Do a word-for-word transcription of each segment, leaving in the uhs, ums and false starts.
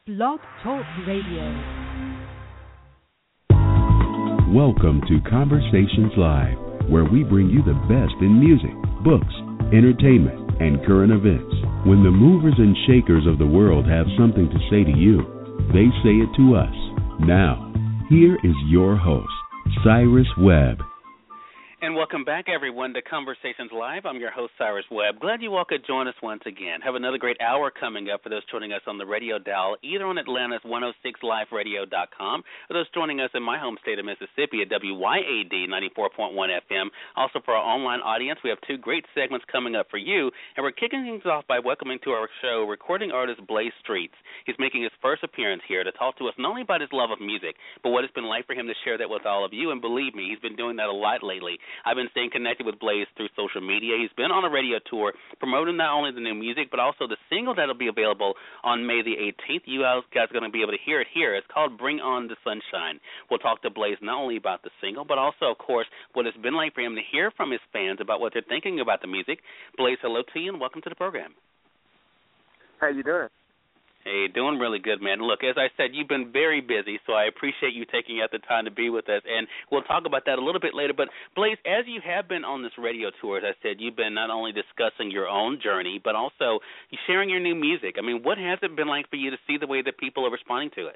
Blog Talk Radio. Welcome to Conversations Live, where we bring you the best in music, books, entertainment, and current events. When the movers and shakers of the world have something to say to you, they say it to us. Now, here is your host, Cyrus Webb. And welcome back, everyone, to Conversations Live. I'm your host, Cyrus Webb. Glad you all could join us once again. Have another great hour coming up for those joining us on the radio dial, either on Atlanta's one oh six live radio dot com or those joining us in my home state of Mississippi at W Y A D ninety-four point one F M. Also, for our online audience, we have two great segments coming up for you, and we're kicking things off by welcoming to our show recording artist Blaze Streets. He's making his first appearance here to talk to us not only about his love of music, but what it's been like for him to share that with all of you, and believe me, he's been doing that a lot lately. I've been staying connected with Blaze through social media. He's been on a radio tour promoting not only the new music, but also the single that'll be available on May the eighteenth. You guys are going to be able to hear it here. It's called Bring On the Sunshine. We'll talk to Blaze not only about the single, but also, of course, what it's been like for him to hear from his fans about what they're thinking about the music. Blaze, hello to you, and welcome to the program. How you doing? Hey, doing really good, man. Look, as I said, you've been very busy, so I appreciate you taking out the time to be with us, and we'll talk about that a little bit later. But, Blaze, as you have been on this radio tour, as I said, you've been not only discussing your own journey, but also sharing your new music. I mean, what has it been like for you to see the way that people are responding to it?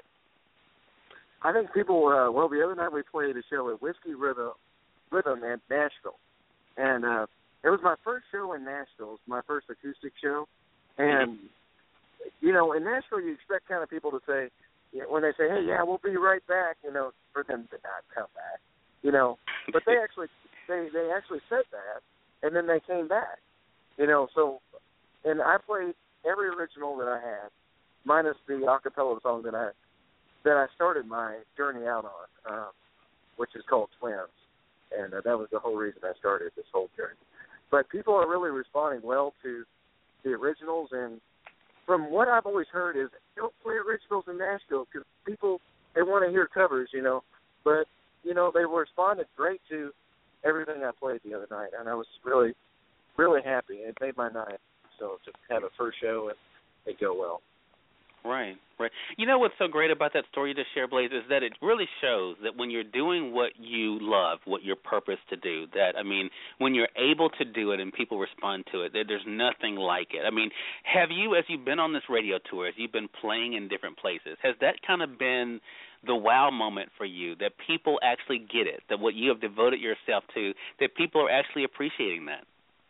I think people, uh, well, the other night we played a show at Whiskey Rhythm, Rhythm in Nashville, and uh, it was my first show in Nashville. It was my first acoustic show, and you know, in Nashville, you expect kind of people to say, you know, when they say, hey, yeah, we'll be right back, you know, for them to not come back, you know. But they actually they, they actually said that, and then they came back, you know. So, and I played every original that I had, minus the a cappella song that I that I started my journey out on, um, which is called Twins. And uh, that was the whole reason I started this whole journey. But people are really responding well to the originals, and from what I've always heard is don't play originals in Nashville because people, they want to hear covers, you know. But, you know, they responded great to everything I played the other night, and I was really, really happy. It made my night, so to have a first show and it go well. Right, right. You know what's so great about that story you just shared, Blaze, is that it really shows that when you're doing what you love, what you're purposed to do, that, I mean, when you're able to do it and people respond to it, that there's nothing like it. I mean, have you, as you've been on this radio tour, as you've been playing in different places, has that kind of been the wow moment for you, that people actually get it, that what you have devoted yourself to, that people are actually appreciating that?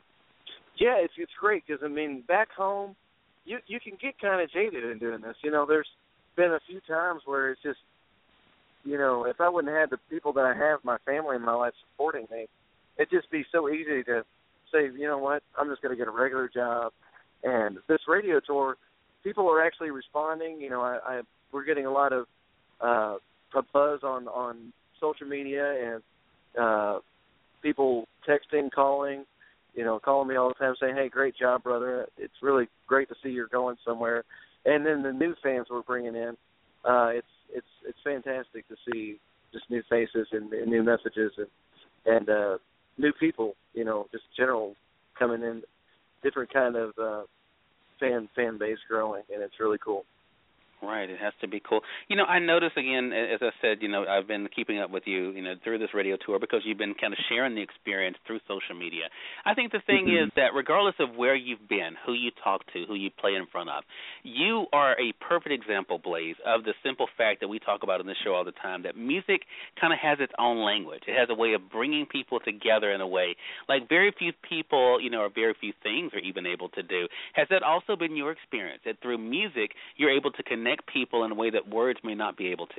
Yeah, it's it's great because, I mean, back home, You you can get kind of jaded in doing this. You know, there's been a few times where it's just, you know, if I wouldn't have the people that I have, my family in my life supporting me, it'd just be so easy to say, you know what, I'm just going to get a regular job. And this radio tour, people are actually responding. You know, I, I we're getting a lot of uh, a buzz on, on social media and uh, people texting, calling. You know, calling me all the time saying, hey, great job, brother. It's really great to see you're going somewhere. And then the new fans we're bringing in, uh, it's it's it's fantastic to see just new faces and, and new messages and, and uh, new people, you know, just general coming in, different kind of uh, fan fan base growing, and it's really cool. Right, it has to be cool. You know, I notice again, as I said, you know, I've been keeping up with you, you know, through this radio tour because you've been kind of sharing the experience through social media. I think the thing mm-hmm. is that regardless of where you've been, who you talk to, who you play in front of, you are a perfect example, Blaze, of the simple fact that we talk about on this show all the time, that music kind of has its own language. It has a way of bringing people together in a way like very few people, you know, or very few things are even able to do. Has that also been your experience, that through music you're able to connect people in a way that words may not be able to?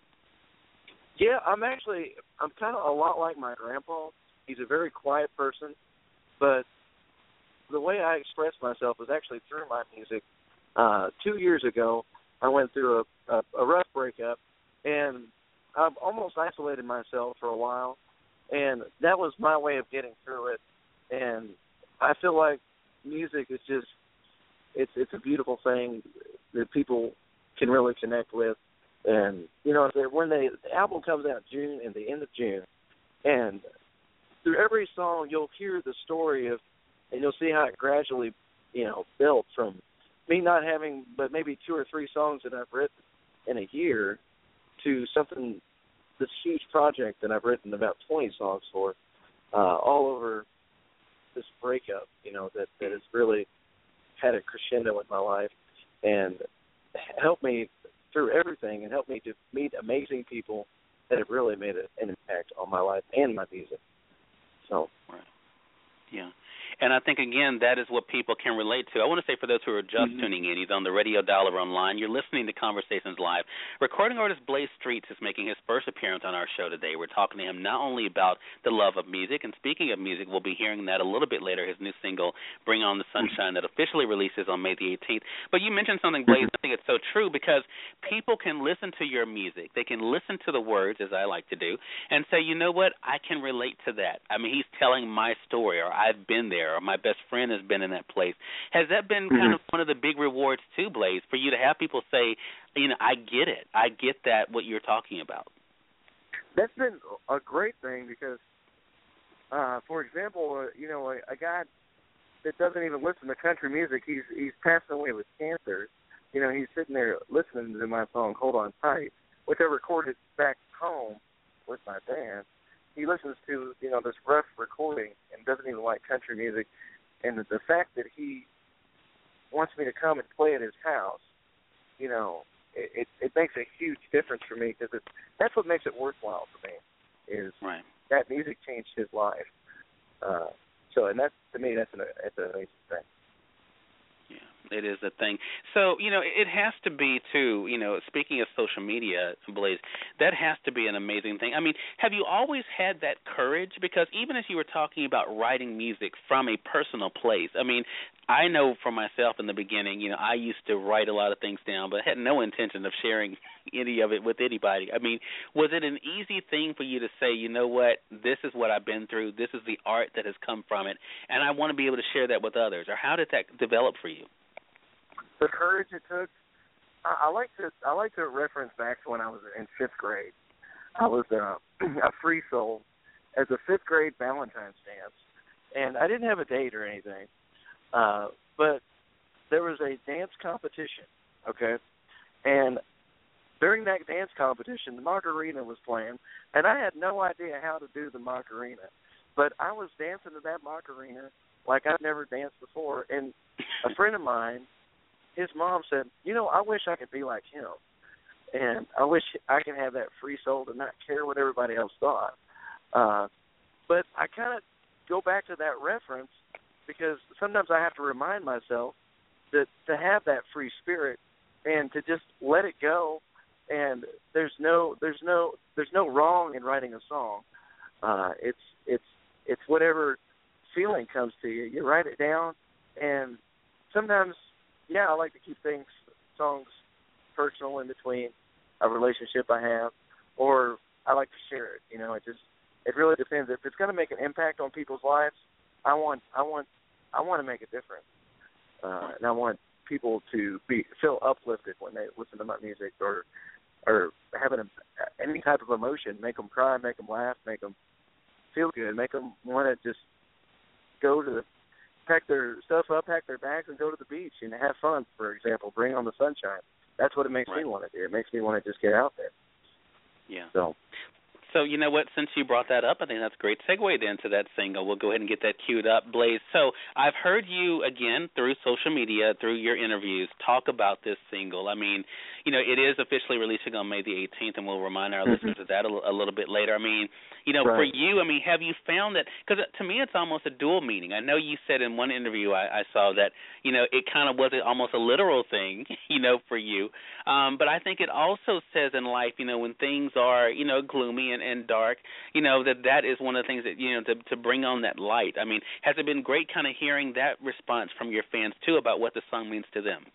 Yeah, I'm actually, I'm kind of a lot like my grandpa. He's a very quiet person, but the way I express myself is actually through my music. Uh, two years ago, I went through a, a, a rough breakup, and I've almost isolated myself for a while, and that was my way of getting through it. And I feel like music is just, it's it's a beautiful thing that people can really connect with. And, you know, when they, the album comes out June, in the end of June, and through every song you'll hear the story of, and you'll see how it gradually, you know, built from me not having but maybe two or three songs that I've written in a year to something, this huge project that I've written about twenty songs for, uh, all over this breakup, you know, that, that has really had a crescendo in my life and helped me through everything and helped me to meet amazing people that have really made an impact on my life and my music. So, right. Yeah. And I think, again, that is what people can relate to. I want to say for those who are just mm-hmm. tuning in, either on the radio dial or online, you're listening to Conversations Live. Recording artist Blaze Streets is making his first appearance on our show today. We're talking to him not only about the love of music, and speaking of music, we'll be hearing that a little bit later, his new single, Bring On the Sunshine, that officially releases on May the eighteenth. But you mentioned something, Blaze, I think it's so true, because people can listen to your music. They can listen to the words, as I like to do, and say, you know what, I can relate to that. I mean, he's telling my story, or I've been there, or my best friend has been in that place. Has that been kind mm-hmm. of one of the big rewards too, Blaze, for you to have people say, you know, I get it. I get that, what you're talking about? That's been a great thing because, uh, for example, uh, you know, a, a guy that doesn't even listen to country music, he's he's passing away with cancer. You know, he's sitting there listening to my song, Hold On Tight, which I recorded back home with my band. He listens to, you know, this rough recording and doesn't even like country music. And the, the fact that he wants me to come and play at his house, you know, it, it, it makes a huge difference for me because that's what makes it worthwhile for me is right. that music changed his life. Uh, so, and that's, to me, that's an, that's an amazing thing. Yeah, it is a thing. So, you know, it has to be, too, you know, speaking of social media, Blaze, that has to be an amazing thing. I mean, have you always had that courage? Because even as you were talking about writing music from a personal place, I mean, I know for myself in the beginning, you know, I used to write a lot of things down, but had no intention of sharing any of it with anybody. I mean, was it an easy thing for you to say, you know what, this is what I've been through, this is the art that has come from it, and I want to be able to share that with others? Or how did that develop for you? The courage it took, I, I like to I like to reference back to when I was in fifth grade. I was uh, a free soul as a fifth grade Valentine's dance, and I didn't have a date or anything, uh, but there was a dance competition, okay, and during that dance competition, the Macarena was playing, and I had no idea how to do the Macarena, but I was dancing to that Macarena like I'd never danced before, and a friend of mine, his mom said, you know, I wish I could be like him. And I wish I could have that free soul to not care what everybody else thought. Uh, but I kind of go back to that reference because sometimes I have to remind myself that to have that free spirit and to just let it go. And there's no, there's no, there's no wrong in writing a song. Uh, it's, it's, it's whatever feeling comes to you. You write it down, and sometimes, yeah, I like to keep things, songs personal in between a relationship I have, or I like to share it. You know, it just, it really depends. If it's going to make an impact on people's lives, I want, I want, I want to make a difference, uh, and I want people to be feel uplifted when they listen to my music, or, or having a, any type of emotion, make them cry, make them laugh, make them feel good, make them want to just go to the pack their stuff up, pack their bags, and go to the beach and have fun, for example, Bring On the Sunshine. That's what it makes right. me want to do. It makes me want to just get out there. Yeah. So, so you know what? Since you brought that up, I think that's a great segue then to that single. We'll go ahead and get that queued up, Blaze. So I've heard you, again, through social media, through your interviews, talk about this single. I mean, you know, it is officially releasing on May the eighteenth, and we'll remind our mm-hmm. listeners of that a, a little bit later. I mean, you know, right. for you, I mean, have you found that, because to me it's almost a dual meaning. I know you said in one interview I, I saw that, you know, it kind of was almost a literal thing, you know, for you. Um, but I think it also says in life, you know, when things are, you know, gloomy and, and dark, you know, that that is one of the things that, you know, to, to bring on that light. I mean, has it been great kind of hearing that response from your fans, too, about what the song means to them?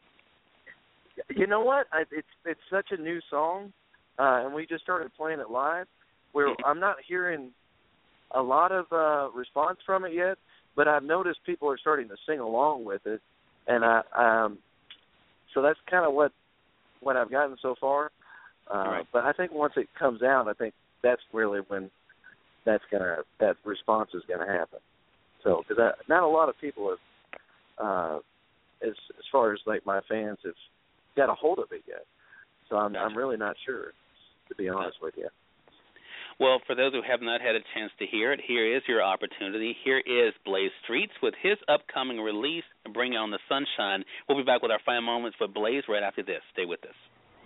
You know what? I, it's it's such a new song, uh, and we just started playing it live, where I'm not hearing a lot of uh, response from it yet, but I've noticed people are starting to sing along with it, and I um, so that's kind of what what I've gotten so far. Uh, right. But I think once it comes out, I think that's really when that's gonna that response is gonna happen. So because not a lot of people have uh, as as far as like my fans have got a hold of it yet. So I'm Gotcha. I'm really not sure, to be honest with you. Well, for those who have not had a chance to hear it, here is your opportunity. Here is Blaze Streets with his upcoming release, Bring On the Sunshine. We'll be back with our final moments for Blaze right after this. Stay with us.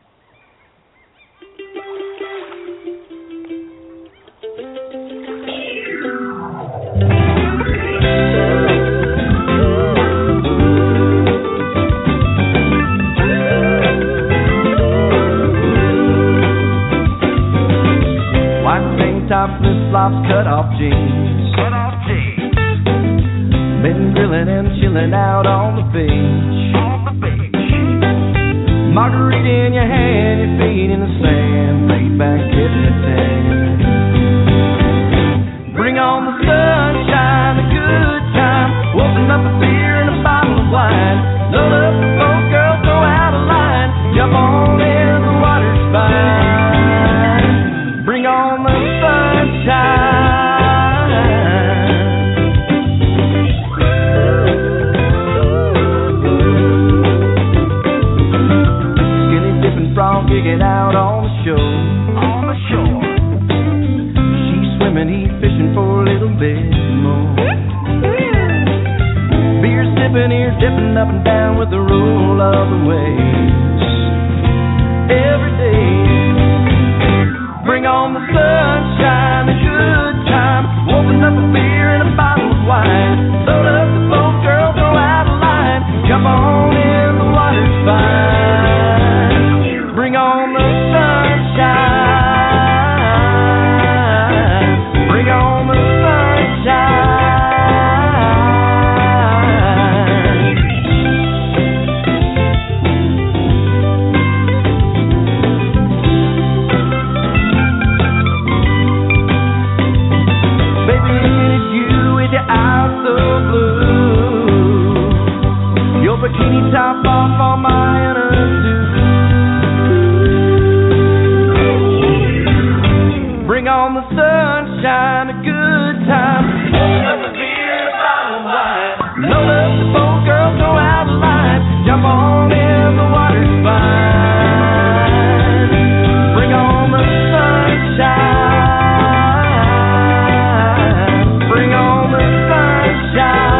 Top flip-flops, cut-off jeans. Cut-off jeans. Been grilling and chilling out on the beach. On the beach. Margarita in your hand, your feet in the sand. Laid back, getting it tan. Bring on the sunshine, a good time. Open up a beer and a bottle of wine. Load up the boat, girl, go out of line. Jump on in, the water's fine. Bring on the Kicking out on the shore. On the shore. She's swimming, he's fishing for a little bit more. Beer sipping, ears dipping up and down with the roll of the waves. Every day. Bring on the sunshine, a good time. Open up a beer and a bottle of wine. Load up the boat, girl, go out of line. Jump on in, the water's fine. Bring on the sunshine. Bring on the sunshine. Baby, it's you with your eyes so blue. Your bikini top off on my inner suit. Bring on the sunshine, a good time. Open up a beer and a bottle of wine. Load up the boat, girl, go out of line. Jump on in, the water's fine. Bring on the sunshine. Bring on the sunshine.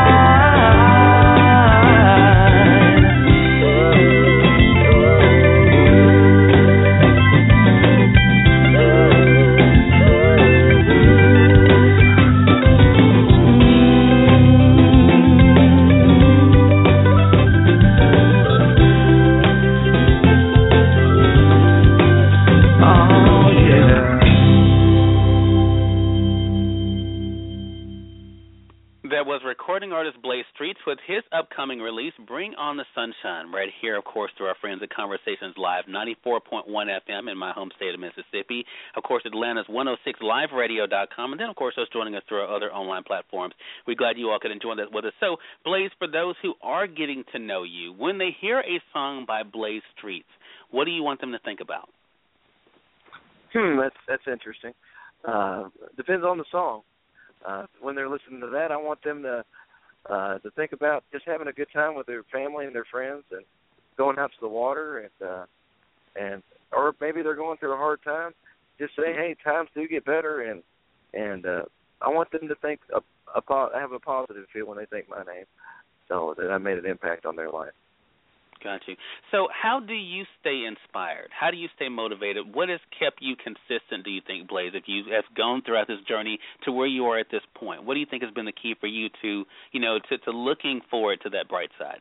Recording artist Blaze Streets with his upcoming release, Bring On the Sunshine, right here, of course, through our friends at Conversations Live, ninety-four point one F M in my home state of Mississippi, of course, Atlanta's one oh six live radio dot com, and then, of course, those joining us through our other online platforms. We're glad you all could enjoy that with us. So, Blaze, for those who are getting to know you, when they hear a song by Blaze Streets, what do you want them to think about? Hmm, that's that's interesting. Uh, depends on the song. Uh, when they're listening to that, I want them to uh, to think about just having a good time with their family and their friends, and going out to the water, and uh, and or maybe they're going through a hard time. Just say, hey, times do get better, and and uh, I want them to think a, a have a positive feel when they think my name, so that I made an impact on their life. Got you. So how do you stay inspired? How do you stay motivated? What has kept you consistent, do you think, Blaze, if you have gone throughout this journey to where you are at this point? What do you think has been the key for you to, you know, to, to looking forward to that bright side?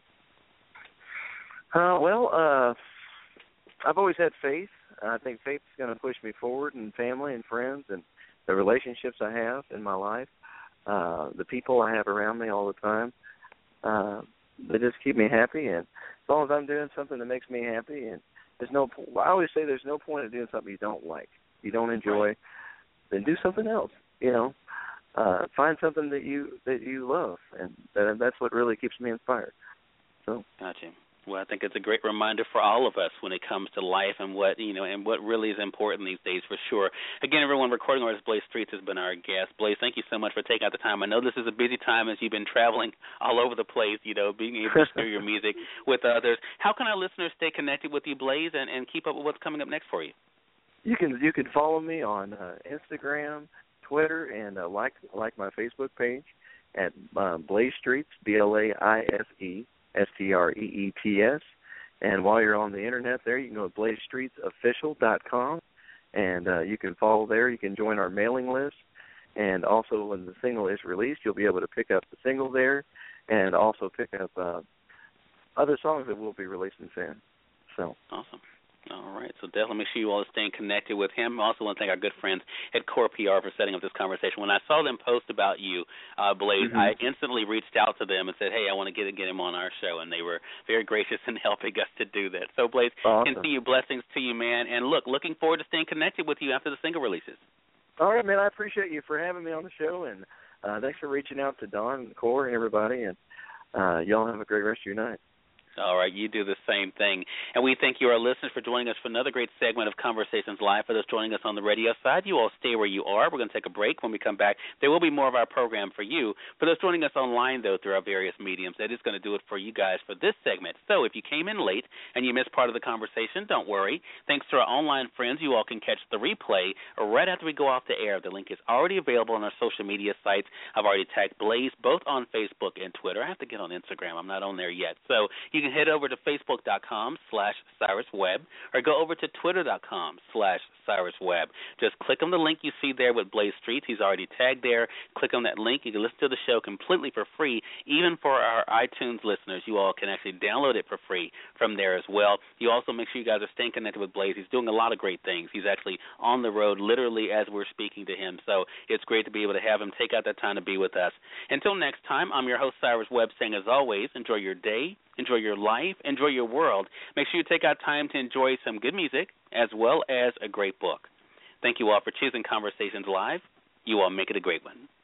Uh, well, uh, I've always had faith. I think faith is going to push me forward, and family and friends and the relationships I have in my life, uh, the people I have around me all the time. Uh, They just keep me happy, and as long as I'm doing something that makes me happy, and there's no, I always say there's no point in doing something you don't like, you don't enjoy, right. Then do something else. You know, uh, find something that you that you love, and that, that's what really keeps me inspired. So, gotcha. Well, I think it's a great reminder for all of us when it comes to life and what you know and what really is important these days, for sure. Again, everyone, recording artist Blaze Streets has been our guest. Blaze, thank you so much for taking out the time. I know this is a busy time as you've been traveling all over the place, you know, being able to share your music with others. How can our listeners stay connected with you, Blaze, and, and keep up with what's coming up next for you? You can you can follow me on uh, Instagram, Twitter, and uh, like like my Facebook page at uh, Blaze Streets, B L A I S E. S T R E E T S, and while you're on the internet there, you can go to blaze streets official dot com, and uh, you can follow there. You can join our mailing list, and also when the single is released, you'll be able to pick up the single there, and also pick up uh, other songs that we'll be releasing soon. So awesome. All right, so definitely make sure you all are staying connected with him. I also want to thank our good friends at Core P R for setting up this conversation. When I saw them post about you, uh, Blaze, mm-hmm. I instantly reached out to them and said, hey, I want to get get him on our show, and they were very gracious in helping us to do that. So, Blaze, awesome. Continue blessings to you, man, and look, looking forward to staying connected with you after the single releases. All right, man, I appreciate you for having me on the show, and uh, thanks for reaching out to Don and Core and everybody, and uh, y'all have a great rest of your night. All right, you do the same thing. And we thank you, our listeners, for joining us for another great segment of Conversations Live. For those joining us on the radio side, you all stay where you are. We're going to take a break. When we come back, there will be more of our program for you. For those joining us online, though, through our various mediums, that is going to do it for you guys for this segment. So if you came in late and you missed part of the conversation, don't worry. Thanks to our online friends, you all can catch the replay right after we go off the air. The link is already available on our social media sites. I've already tagged Blaze both on Facebook and Twitter. I have to get on Instagram. I'm not on there yet. So you can head over to facebook.com slash Cyrus Webb or go over to twitter.com slash Cyrus Webb. Just click on the link you see there with Blaze Streets. He's already tagged there. Click on that link. You can listen to the show completely for free. Even for our iTunes listeners, you all can actually download it for free from there as well. You also make sure you guys are staying connected with Blaze. He's doing a lot of great things. He's actually on the road literally as we're speaking to him. So it's great to be able to have him take out that time to be with us. Until next time, I'm your host, Cyrus Webb, saying as always, enjoy your day, enjoy your life, enjoy your world. Make sure you take out time to enjoy some good music as well as a great book. Thank you all for choosing Conversations Live. You all make it a great one.